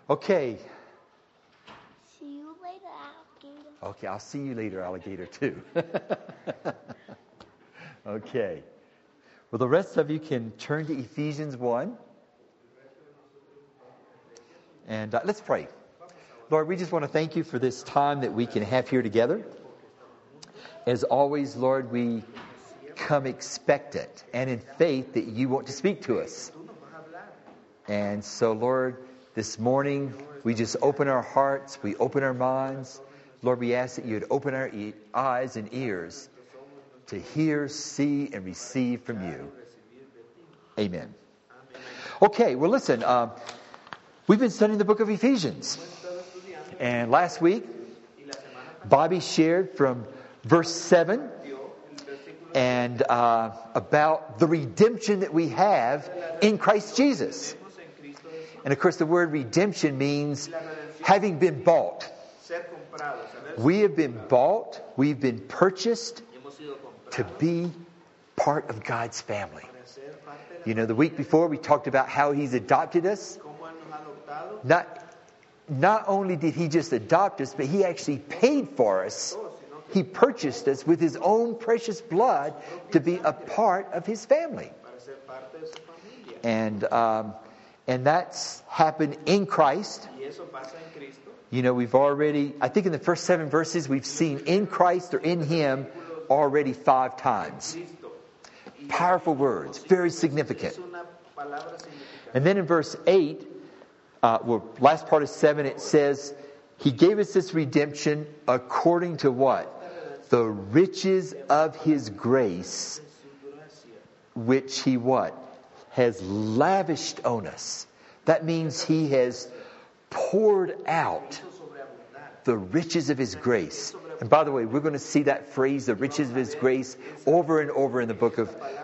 Okay. See you later, alligator. Okay, I'll see you later, alligator, too. Okay. Well, the rest of you can turn to Ephesians 1. And let's pray. Lord, we just want to thank you for this time that we can have here together. As always, Lord, we come expectant and in faith that you want to speak to us. And so, Lord, this morning, we just open our hearts, we open our minds. Lord, we ask that you would open our eyes and ears to hear, see, and receive from you. Amen. Okay, well, listen, we've been studying the book of Ephesians. And last week, Bobby shared from verse 7 and about the redemption that we have in Christ Jesus. And of course, the word redemption means having been bought. We have been bought, we've been purchased to be part of God's family. You know, the week before we talked about how He's adopted us. Not only did He just adopt us, but He actually paid for us. He purchased us with His own precious blood to be a part of His family. And that's happened in Christ. You know, we've already, I think in the first 7 verses, we've seen in Christ or in Him already 5 times. Powerful words, very significant. And then in verse 8, last part of 7, it says, He gave us this redemption according to what? The riches of His grace, which He what? Has lavished on us. That means He has poured out the riches of His grace. And by the way, we're going to see that phrase, the riches of His grace, over and over in the book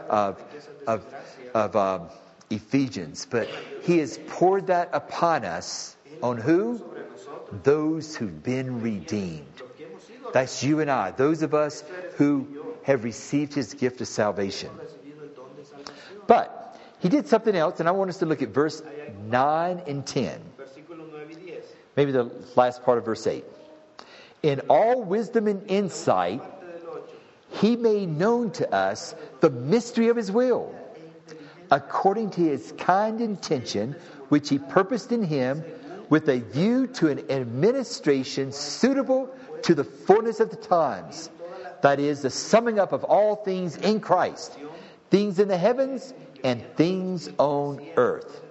of Ephesians. But He has poured that upon us. On who? Those who've been redeemed. That's you and I. Those of us who have received His gift of salvation. But He did something else, and I want us to look at verse 9 and 10. Maybe the last part of verse 8. In all wisdom and insight, He made known to us the mystery of His will, according to His kind intention, which He purposed in Him, with a view to an administration suitable to the fullness of the times. That is, the summing up of all things in Christ, things in the heavens and things on earth.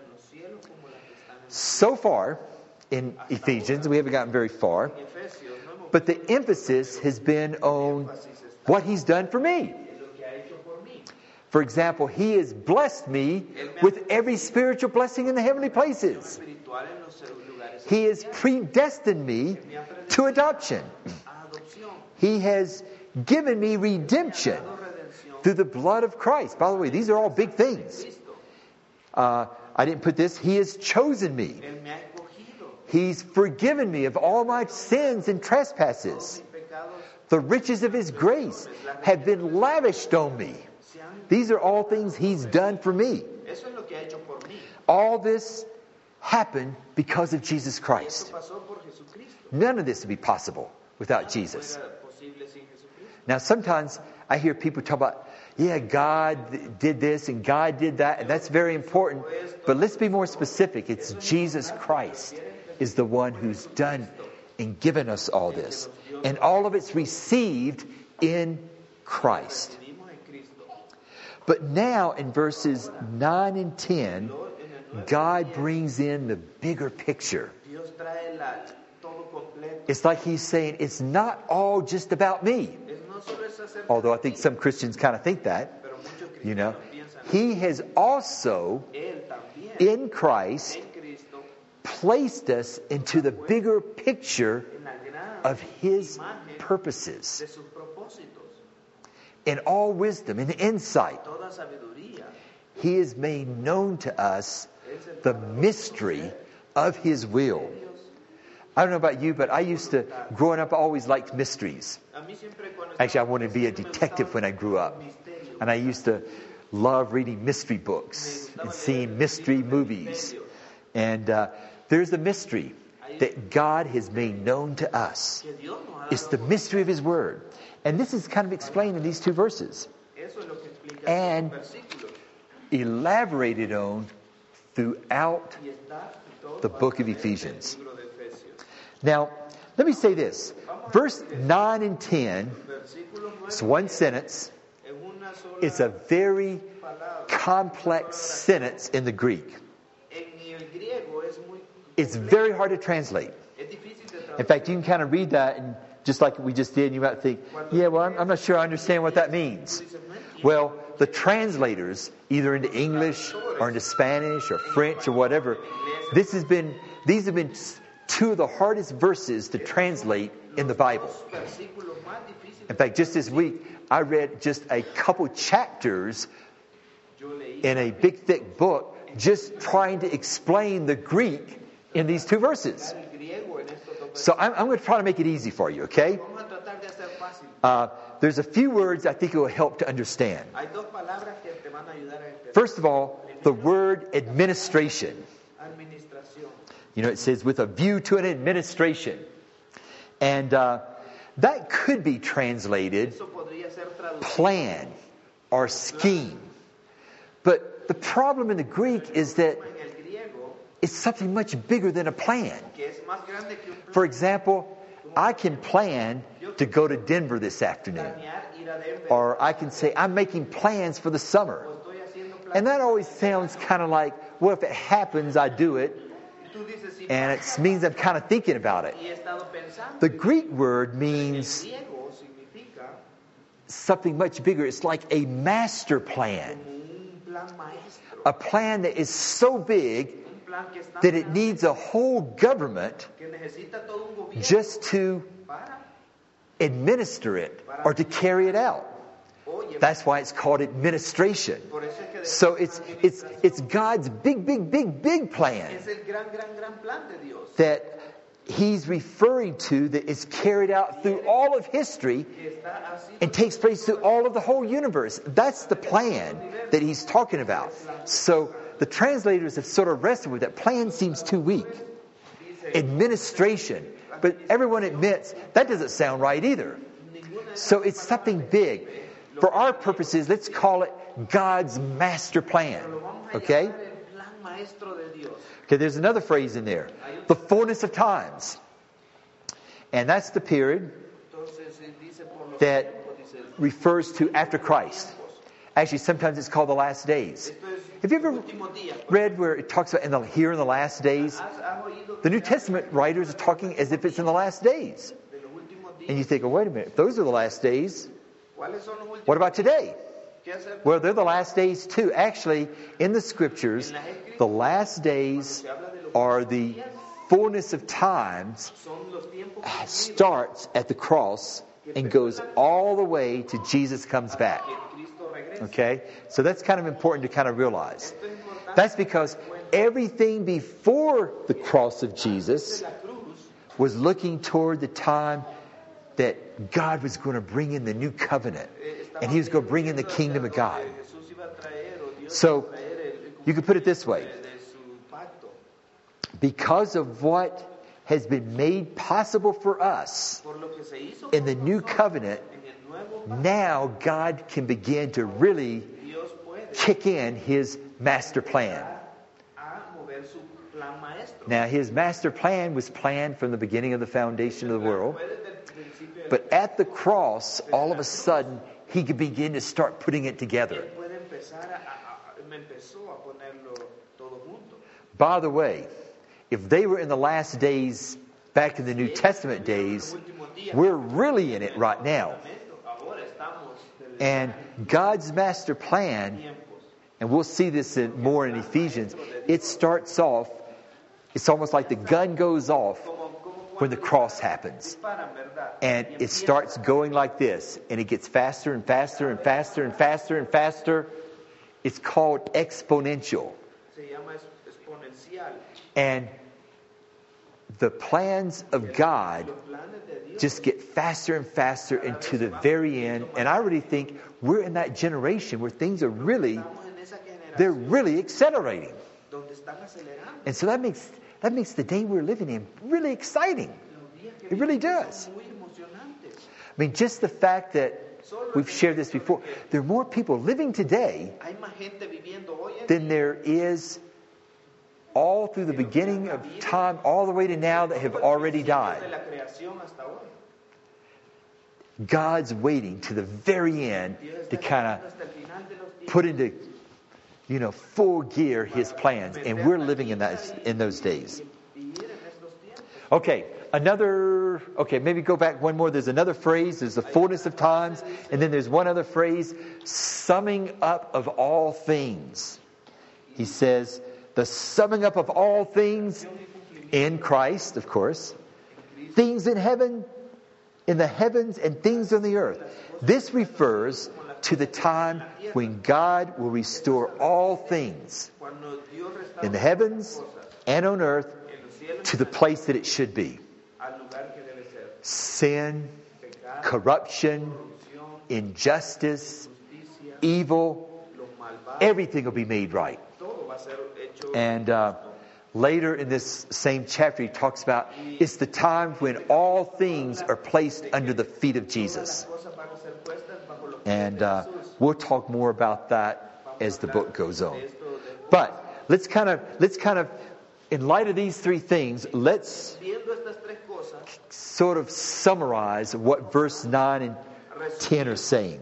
So far in Ephesians, we haven't gotten very far, but the emphasis has been on what He's done for me. For example, He has blessed me with every spiritual blessing in the heavenly places. He has predestined me to adoption. He has given me redemption through the blood of Christ. By the way, these are all big things. I didn't put this. He has chosen me. He's forgiven me of all my sins and trespasses. The riches of His grace have been lavished on me. These are all things He's done for me. All this happened because of Jesus Christ. None of this would be possible without Jesus. Now, sometimes I hear people talk about, yeah, God did this and God did that, and that's very important. But let's be more specific. It's Jesus Christ is the one who's done and given us all this. And all of it's received in Christ. But now in verses 9 and 10, God brings in the bigger picture. It's like He's saying, it's not all just about me. Although I think some Christians kind of think that, you know. He has also, in Christ, placed us into the bigger picture of His purposes. In all wisdom and insight, He has made known to us the mystery of His will. I don't know about you, but I used to, growing up, I always liked mysteries. Actually, I wanted to be a detective when I grew up. And I used to love reading mystery books and seeing mystery movies. And there's a mystery that God has made known to us. It's the mystery of His Word. And this is kind of explained in these two verses. And elaborated on throughout the book of Ephesians. Now, let me say this. Verse 9 and 10, it's one sentence. It's a very complex sentence in the Greek. It's very hard to translate. In fact, you can kind of read that, and just like we just did, you might think, yeah, well, I'm not sure I understand what that means. Well, the translators, either into English or into Spanish or French or whatever, these have been two of the hardest verses to translate in the Bible. In fact, just this week, I read just a couple chapters in a big, thick book just trying to explain the Greek in these two verses. So I'm going to try to make it easy for you, okay? There's a few words I think it will help to understand. First of all, the word administration. You know, it says with a view to an administration. And that could be translated plan or scheme. But the problem in the Greek is that it's something much bigger than a plan. For example, I can plan to go to Denver this afternoon. Or I can say, I'm making plans for the summer. And that always sounds kind of like, well, if it happens, I do it. And it means I'm kind of thinking about it. The Greek word means something much bigger. It's like a master plan. A plan that is so big that it needs a whole government just to administer it or to carry it out. That's why it's called administration. So it's God's big plan that He's referring to, that is carried out through all of history and takes place through all of the whole universe. That's the plan that He's talking about. So the translators have sort of wrestled with that. Plan seems too weak. Administration. But everyone admits that doesn't sound right either. So it's something big. For our purposes, let's call it God's master plan. Okay? Okay, there's another phrase in there. The fullness of times. And that's the period that refers to after Christ. Actually, sometimes it's called the last days. Have you ever read where it talks about here in the last days? The New Testament writers are talking as if it's in the last days. And you think, oh, wait a minute. If those are the last days, what about today? Well, they're the last days too. Actually, in the Scriptures, the last days are the fullness of times, starts at the cross and goes all the way to Jesus comes back. Okay? So that's kind of important to kind of realize. That's because everything before the cross of Jesus was looking toward the time that God was going to bring in the new covenant. And He was going to bring in the kingdom of God. So, you could put it this way. Because of what has been made possible for us in the new covenant, now God can begin to really kick in His master plan. Now, His master plan was planned from the beginning of the foundation of the world. But at the cross, all of a sudden, He could begin to start putting it together. By the way, if they were in the last days, back in the New Testament days, we're really in it right now. And God's master plan, and we'll see this more in Ephesians, it starts off, it's almost like the gun goes off when the cross happens. And it starts going like this. And it gets faster and faster and faster and faster and faster. It's called exponential. And the plans of God just get faster and faster into the very end. And I really think we're in that generation where things are really, they're really accelerating. And so that makes the day we're living in really exciting. It really does. I mean, just the fact that we've shared this before, there are more people living today than there is all through the beginning of time, all the way to now, that have already died. God's waiting to the very end to kind of put into, full gear His plans, and we're living in those days. Okay, maybe go back one more. There's another phrase. There's the fullness of times, and then there's one other phrase, summing up of all things. He says, the summing up of all things in Christ, of course, things in heaven, in the heavens, and things on the earth. This refers to the time when God will restore all things in the heavens and on earth to the place that it should be. Sin, corruption, injustice, evil, everything will be made right. And later in this same chapter, he talks about it's the time when all things are placed under the feet of Jesus. And we'll talk more about that as the book goes on. But let's kind of, in light of these three things, let's sort of summarize what verse 9 and 10 are saying.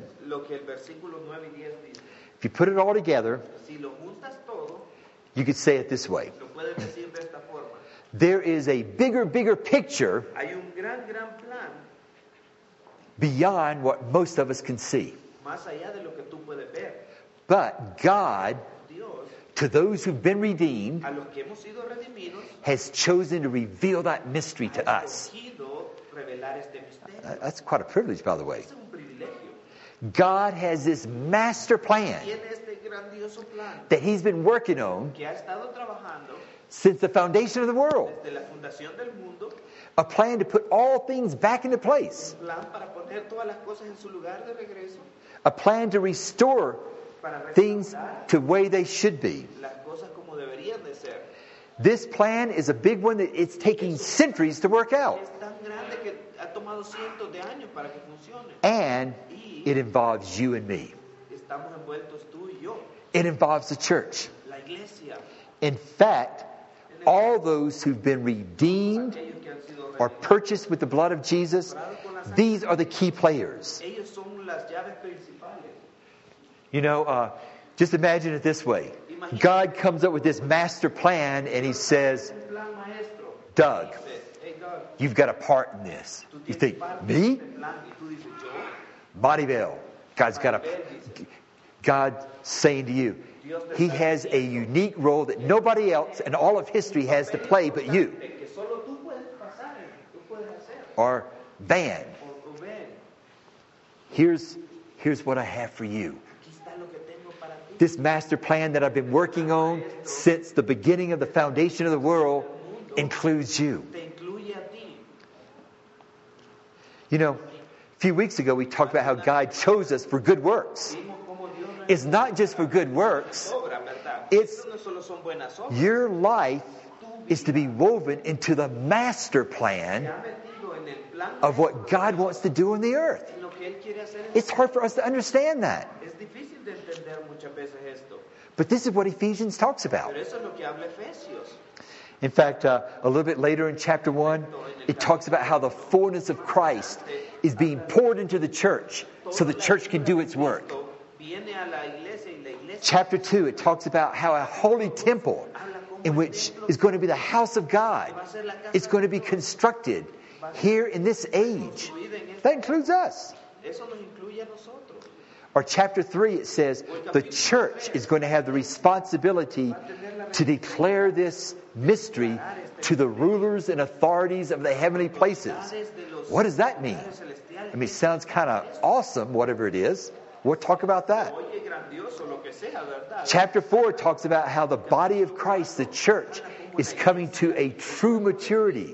If you put it all together, you could say it this way. There is a bigger picture beyond what most of us can see. But God, to those who've been redeemed, has chosen to reveal that mystery to us. That's quite a privilege, by the way. God has this master plan that He's been working on since the foundation of the world. A plan to put all things back into place. A plan to restore things to the way they should be. This plan is a big one that it's taking centuries to work out. And it involves you and me. It involves the church. In fact, all those who've been redeemed or purchased with the blood of Jesus, these are the key players. Just imagine it this way. God comes up with this master plan and He says, Doug, you've got a part in this. You think, me? Maribel, God's saying to you, He has a unique role that nobody else in all of history has to play but you. Or Van, here's what I have for you. This master plan that I've been working on since the beginning of the foundation of the world includes you. A few weeks ago we talked about how God chose us for good works. It's not just for good works. It's your life is to be woven into the master plan of what God wants to do on the earth. It's hard for us to understand that. But this is what Ephesians talks about. In fact, a little bit later in chapter 1, it talks about how the fullness of Christ is being poured into the church so the church can do its work. Chapter 2, it talks about how a holy temple, in which is going to be the house of God, is going to be constructed here in this age. That includes us. Or chapter 3, it says the church is going to have the responsibility to declare this mystery to the rulers and authorities of the heavenly places. What does that mean? I mean, it sounds kind of awesome, whatever it is. We'll talk about that. Chapter 4 talks about how the body of Christ, the church, is coming to a true maturity.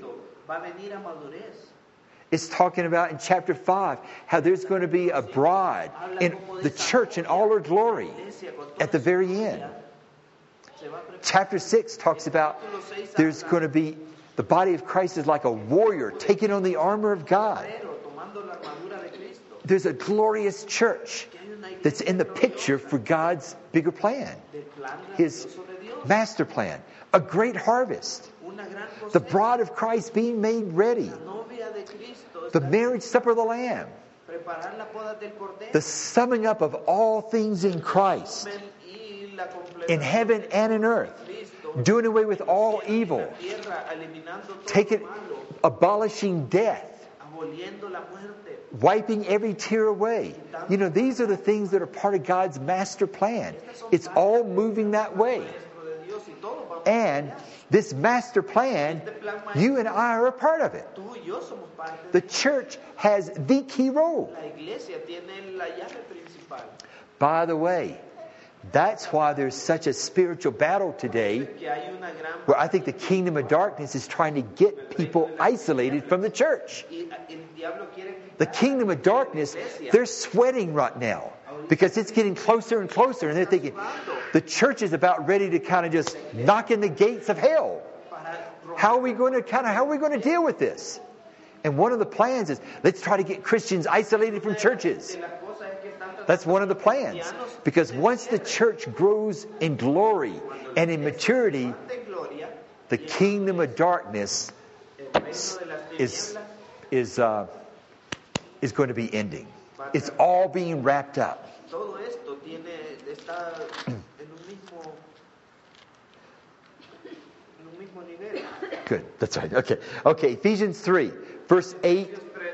It's talking about in chapter 5 how there's going to be a bride in the church in all her glory at the very end. Chapter 6 talks about there's going to be, the body of Christ is like a warrior taking on the armor of God. There's a glorious church that's in the picture for God's bigger plan, His master plan. A great harvest. The bride of Christ being made ready. The marriage supper of the Lamb. The summing up of all things in Christ. In heaven and in earth. Doing away with all evil. Abolishing death. Wiping every tear away. You know, these are the things that are part of God's master plan. It's all moving that way. And this master plan, you and I are a part of it. The church has the key role. By the way, that's why there's such a spiritual battle today, where I think the kingdom of darkness is trying to get people isolated from the church. The kingdom of darkness, they're sweating right now because it's getting closer and closer, and they're thinking the church is about ready to kind of just knock in the gates of hell. How are we going to deal with this? And one of the plans is, let's try to get Christians isolated from churches. That's one of the plans. Because once the church grows in glory and in maturity, the kingdom of darkness is going to be ending. It's all being wrapped up. Good. That's right. Okay. Ephesians 3, verse 8.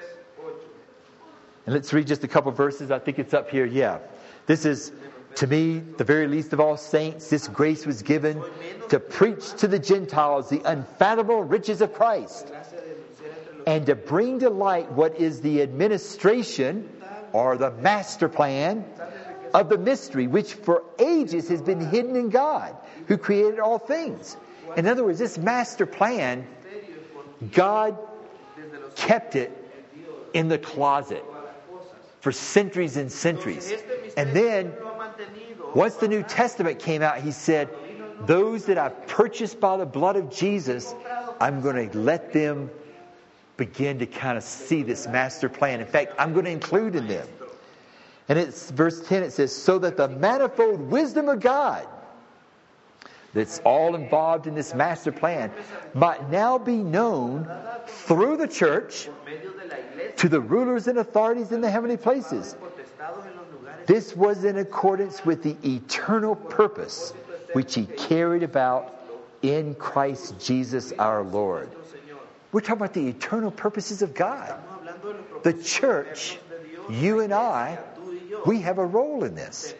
And let's read just a couple verses. I think it's up here. Yeah. This is, to me, the very least of all saints. This grace was given to preach to the Gentiles the unfathomable riches of Christ, and to bring to light what is the administration or the master plan of the mystery, which for ages has been hidden in God, who created all things. In other words, this master plan, God kept it in the closet for centuries and centuries. And then, once the New Testament came out, He said, those that I've purchased by the blood of Jesus, I'm going to let them begin to kind of see this master plan. In fact, I'm going to include in them. And it's verse 10, it says, so that the manifold wisdom of God, that's all involved in this master plan, might now be known through the church to the rulers and authorities in the heavenly places. This was in accordance with the eternal purpose which He carried about in Christ Jesus our Lord. We're talking about the eternal purposes of God. The church, you and I, we have a role in this.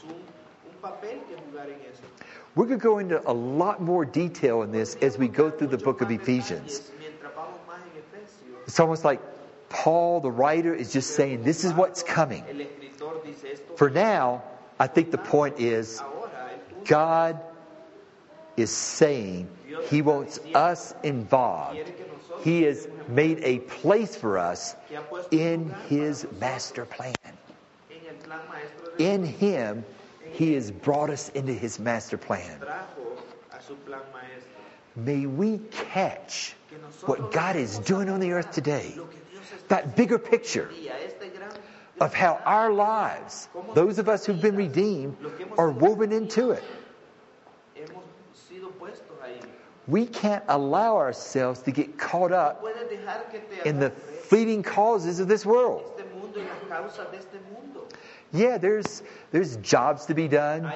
We're going to go into a lot more detail in this as we go through the book of Ephesians. It's almost like Paul, the writer, is just saying, this is what's coming. For now, I think the point is, God is saying He wants us involved. He has made a place for us in His master plan. In Him, He has brought us into His master plan. May we catch what God is doing on the earth today. That bigger picture of how our lives, those of us who've been redeemed, are woven into it. We can't allow ourselves to get caught up in the fleeting causes of this world. Yeah, there's jobs to be done.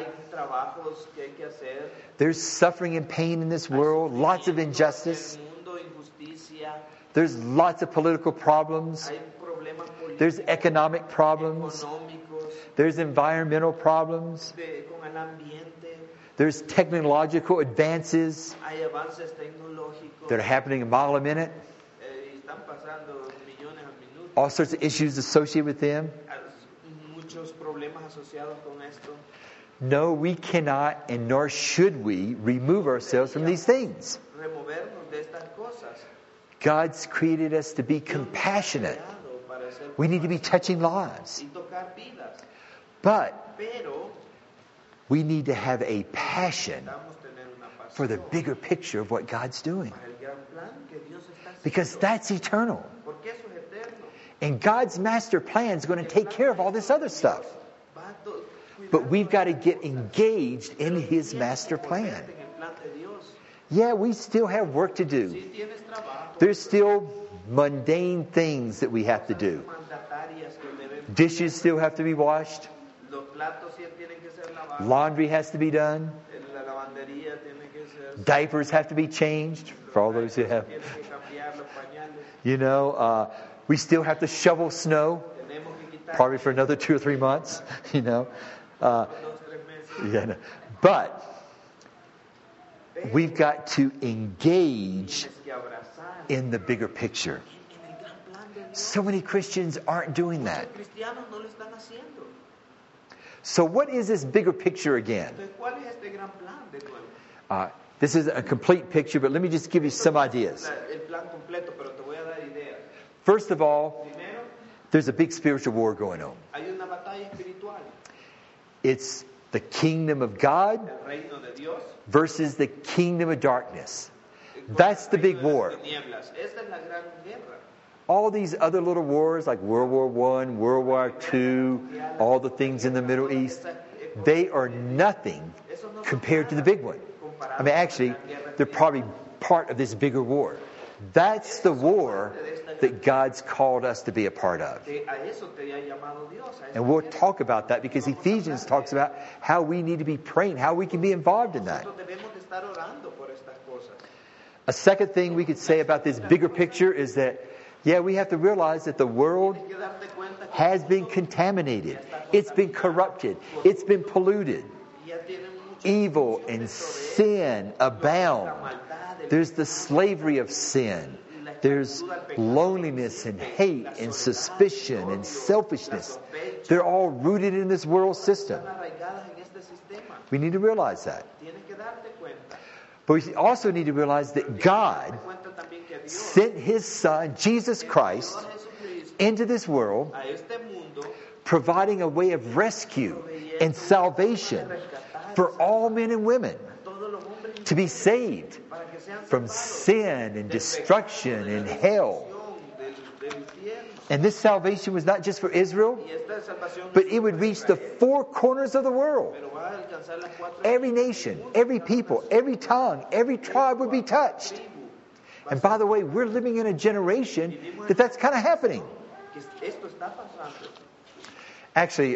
There's suffering and pain in this world. Lots of injustice. There's lots of political problems. There's economic problems. There's environmental problems. There's technological advances that are happening a mile a minute. All sorts of issues associated with them. No, we cannot, and nor should we, remove ourselves from these things. God's created us to be compassionate. We need to be touching lives. But we need to have a passion for the bigger picture of what God's doing. para el gran plan que Dios está haciendo. Because that's eternal. Porque eso es eterno. And God's master plan is going to take care of all this other stuff. Va a cuidar But we've got to get engaged in His master plan. en el plan de Dios. Yeah, we still have work to do. Si tienes trabajo, There's still mundane things that we have to do. mandatarias que debemos, Dishes still have to be washed. los platos sí tienen que ser lavados, Laundry has to be done. la lavandería tiene que ser, Diapers have to be changed for all those who have. tienen que cambiar los pañales, You know, we still have to shovel snow, tenemos que quitar probably for another 2 or 3 months. You know, 2-3 meses. yeah. But we've got to engage Tienes que abrazar in the bigger picture. en el gran plan de Dios. So many Christians aren't doing that. Los cristianos no lo están haciendo. So what is this bigger picture again? Entonces, ¿cuál es este gran plan de nuevo? This is a complete picture, but let me just give you some ideas. El plan completo, pero te voy a dar ideas. First of all, Primero, there's a big spiritual war going on. hay una batalla espiritual. It's the kingdom of God El reino de Dios. versus the kingdom of darkness. That's the big war. Tinieblas. Esta es la gran guerra. All these other little wars like World War I, World War II, all the things in the Middle East, they are nothing compared to the big one. I mean, actually, they're probably part of this bigger war. That's the war that God's called us to be a part of. A eso te ha llamado Dios. A eso And we'll talk about that because Ephesians talks about how we need to be praying, how we can be involved in that. nosotros debemos de estar orando por estas cosas. A second thing we could say about this bigger picture is that, yeah, we have to realize that the world Tienes que darte cuenta que has been contaminated. It's been corrupted. It's been polluted. ya tienen mucho Evil and sin abound. There's the slavery of sin. There's loneliness and hate and suspicion and selfishness. They're all rooted in this world system. arraigadas en este sistema. We need to realize that. Tienes que darte cuenta. But we also need to realize that God Cuenta también que Dios, sent His Son, Jesus Christ, Jesucristo, into this world, a este mundo, providing a way of rescue and salvation for all men and women todos los hombres to be saved para que sean from salvados sin and destruction and hell. del infierno. And this salvation was not just for Israel, Y esta salvación but it would reach the 4 corners of the world. pero va a alcanzar las 4 Every nation, every people, every tongue, every tribe would be touched. And by the way, we're living in a generation that that's kind of happening. que esto está pasando. Actually,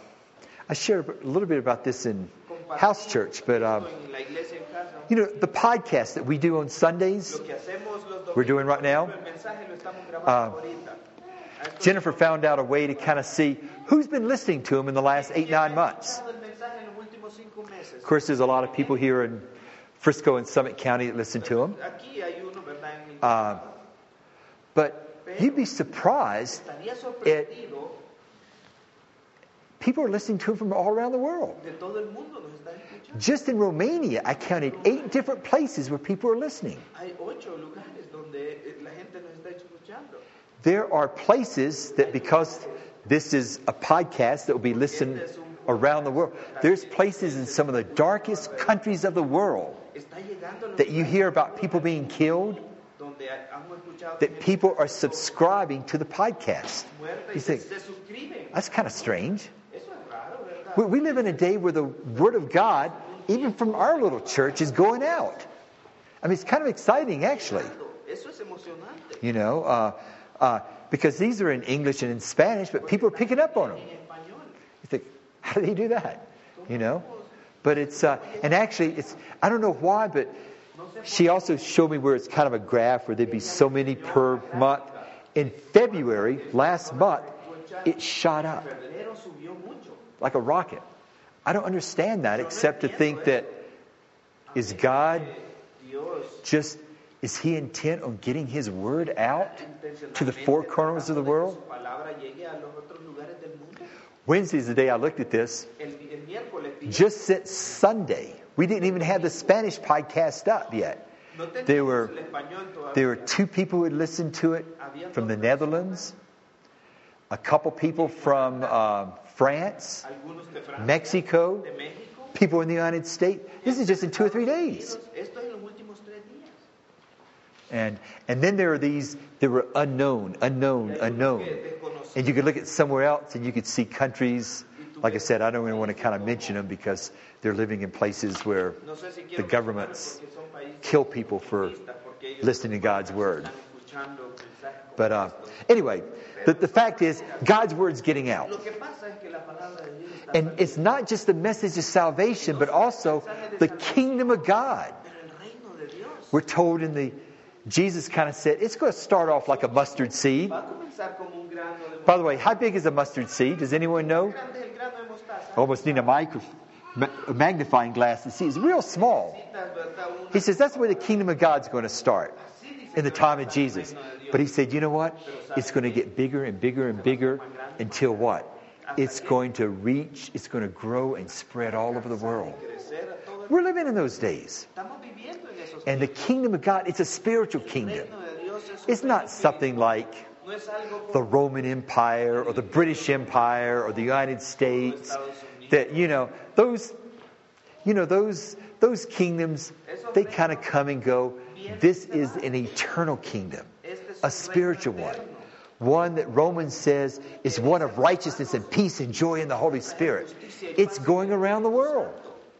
I shared a little bit about this in house church, but En la iglesia en casa, you know, the podcast that we do on Sundays, lo que hacemos los we're doing right now. el mensaje lo estamos grabando ahorita. A esto Jennifer found out a way to kind of see who's been listening to them in the last 8-9 months. el mensaje en los últimos 5 meses. Of course, there's a lot of people here in Frisco and Summit County that listen to them. Aquí hay uno, ¿verdad? En mi But you'd be surprised estaría sorprendido people are listening to them from all around the world. de todo el mundo nos están escuchando. Just in Romania, I counted 8 different places where people are listening. Hay 8 lugares donde la gente nos está escuchando. There are places that, because this is a podcast that will be listened around the world, there's places in some of the darkest countries of the world Está llegando a los that you hear about people being killed, donde hemos escuchado that people are subscribing to the podcast. muerte You y se think, suscriben. that's kind of strange. Eso es raro, ¿verdad? We live in a day where the Word of God, even from our little church, is going out. I mean, it's kind of exciting, actually. Eso es emocionante. You know, because these are in English and in Spanish, but people are picking up on them. En español. You think, how do they do that? You know? But it's, and actually, it's, I don't know why, but she also showed me where it's kind of a graph where there'd be so many per month. In February, last month, it shot up Febrero subió mucho. like a rocket. I don't understand that except to think that, is God Dios just, is He intent on getting His word out to the 4 corners of the world? su palabra llegue a los otros lugares del mundo. Wednesday's the day I looked at this. El miércoles vi- Just since Sunday, we didn't even have the Spanish podcast up yet. no teníamos There were el español todavía. There were 2 people who had listened to it from the Netherlands, a couple people from France, Algunos de Francia, Mexico, de México, people in the United States. This is just in 2 or 3 days. Esto es en los últimos 3 días. And then there are these that were unknown. And you could look at somewhere else and you could see countries, like I said, I don't even want to kind of mention them because they're living in places where the governments kill people for listening to God's word. But anyway, the fact is, God's word's getting out. And it's not just the message of salvation, but also the kingdom of God. We're told Jesus kind of said, it's going to start off like a mustard seed. By the way, how big is a mustard seed? Does anyone know? Almost need a magnifying glass to see. It's real small. He says that's where the kingdom of God's going to start in the time of Jesus. But he said, you know what? It's going to get bigger and bigger and bigger until what? It's going to reach, it's going to grow and spread all over the world. We're living in those days. And the kingdom of God, it's a spiritual kingdom. It's not something like the Roman Empire or the British Empire or the United States. That, those kingdoms, they kind of come and go. This is an eternal kingdom, a spiritual one. One that Romans says is one of righteousness and peace and joy in the Holy Spirit. It's going around the world.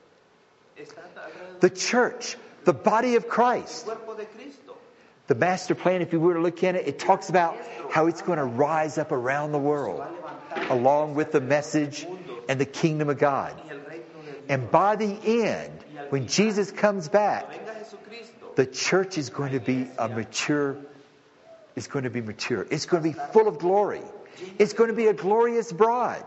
The church, the body of Christ. The master plan, if you were to look at it, it talks about how it's going to rise up around the world, along with the message and the kingdom of God. And by the end, when Jesus comes back, the church is going to be mature. It's going to be mature. It's going to be full of glory. It's going to be a glorious bride.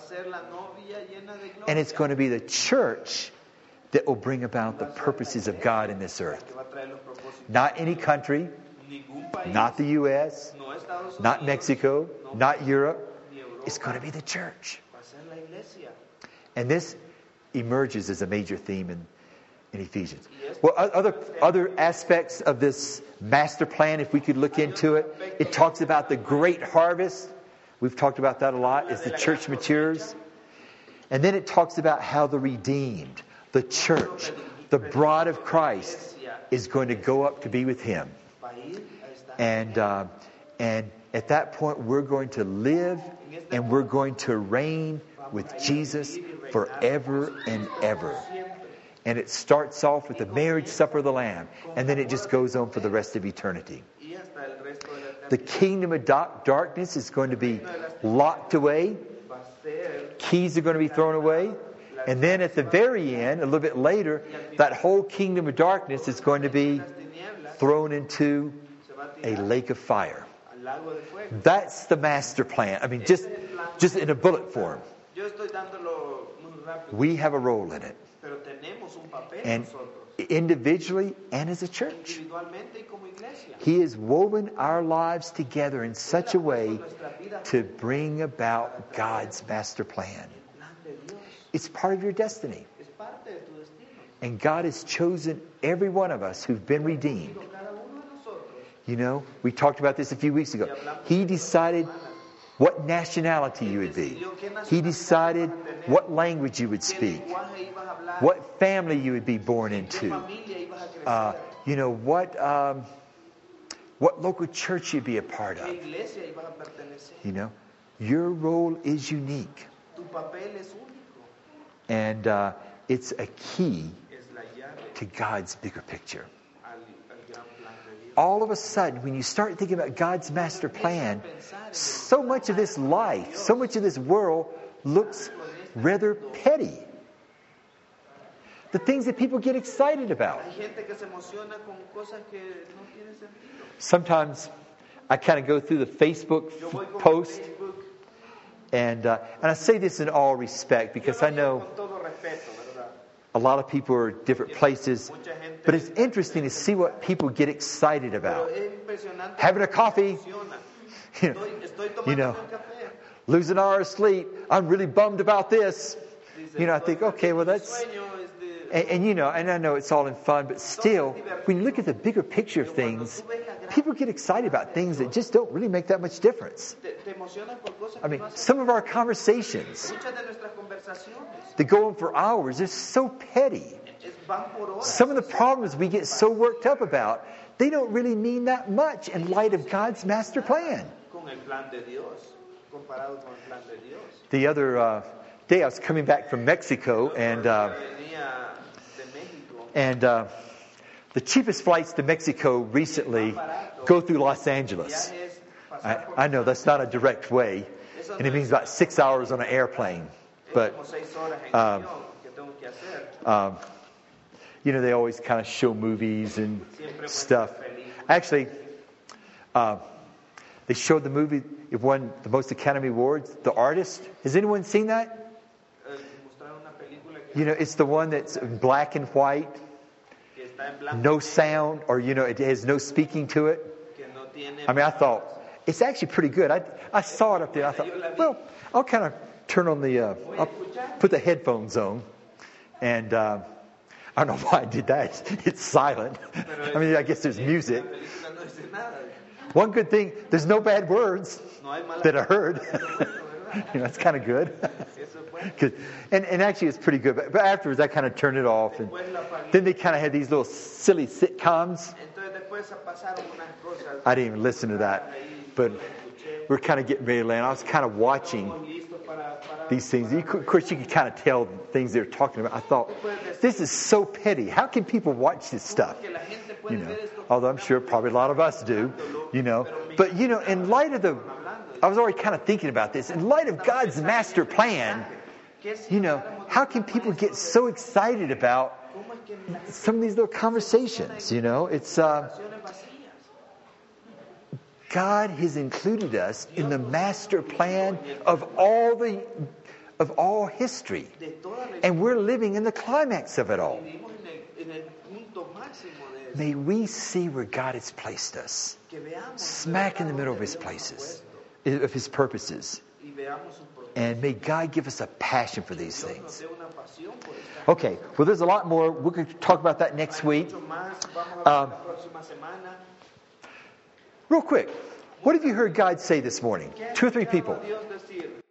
And it's going to be the church that will bring about the purposes of God in this earth. Not any country, not the U.S., not Mexico, not Europe. It's going to be the church. And this emerges as a major theme in Ephesians. Well, other aspects of this master plan, if we could look into it, it talks about the great harvest. We've talked about that a lot as the church matures. And then it talks about how the redeemed, the church, the bride of Christ, is going to go up to be with Him. And at that point, we're going to live and we're going to reign with Jesus forever and ever. And it starts off with the marriage supper of the Lamb, and then it just goes on for the rest of eternity. The kingdom of darkness is going to be locked away. Keys are going to be thrown away. And then at the very end, a little bit later, that whole kingdom of darkness is going to be thrown into a lake of fire. That's the master plan. I mean, just in a bullet form. We have a role in it. And individually and as a church. He has woven our lives together in such a way to bring about God's master plan. It's part of your destiny. And God has chosen every one of us who've been redeemed. You know, we talked about this a few weeks ago. He decided what nationality you would be. He decided what language you would speak. What family you would be born into. What local church you'd be a part of. You know, your role is unique. And it's a key to God's bigger picture. All of a sudden, when you start thinking about God's master plan, so much of this life, so much of this world looks rather petty. The things that people get excited about. Sometimes I kind of go through the Facebook post, and I say this in all respect because I know a lot of people are at different places, but it's interesting to see what people get excited about. Having a coffee, losing an hour of sleep. I'm really bummed about this. I think, okay, well that's, and I know it's all in fun, but still, when you look at the bigger picture of things, people get excited about things that just don't really make that much difference. I mean, some of our conversations conversaciones. They go on for hours. They're so petty. Van por horas. Some of the problems we get so worked up about, they don't really mean that much in light of God's master plan. Con el plan de Dios, comparado con el plan de Dios. The other day I was coming back from Mexico, and Venía de México. The cheapest flights to Mexico recently go through Los Angeles. I know that's not a direct way, and it means about 6 hours on an airplane. But they always kind of show movies and stuff. Actually, they showed the movie. It won the most Academy Awards. The Artist. Has anyone seen that? It's the one that's in black and white, no sound, or it has no speaking to it. I mean, I thought it's actually pretty good. I saw it up there. I thought, well, I'll kind of turn on I'll put the headphones on, and I don't know why I did that. It's silent. I mean, I guess there's music. One good thing, there's no bad words that I heard. That's kind of good. And actually, it's pretty good. But afterwards, I kind of turned it off. And then they kind of had these little silly sitcoms. I didn't even listen to that. But we're kind of getting ready to land. I was kind of watching these things. Of course, you could kind of tell the things they're talking about. I thought, this is so petty. How can people watch this stuff? Although I'm sure probably a lot of us do. But, in light of I was already kind of thinking about this. In light of God's master plan, how can people get so excited about some of these little conversations? It's God has included us in the master plan of all history, and we're living in the climax of it all. May we see where God has placed us, smack in the middle of His places, of His purposes. And may God give us a passion for these things. Okay, well, there's a lot more. We're going to talk about that next week. Real quick, what have you heard God say this morning? 2 or 3 people.